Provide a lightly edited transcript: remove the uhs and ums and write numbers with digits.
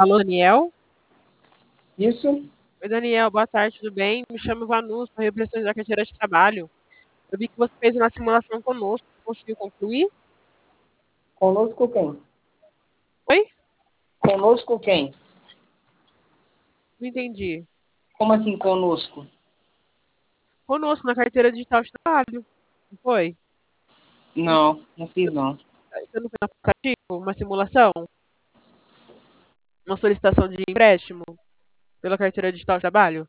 Alô, Daniel? Isso? Oi, Daniel, boa tarde, tudo bem? Me chamo Vanus, sou representante da carteira de trabalho. Eu vi que você fez uma simulação conosco, conseguiu concluir? Conosco quem? Oi? Conosco quem? Não entendi. Como assim conosco? Conosco, na carteira digital de trabalho. Não foi? Não, não fiz não. Você não fez um aplicativo, uma simulação? Uma solicitação de empréstimo pela carteira digital de trabalho?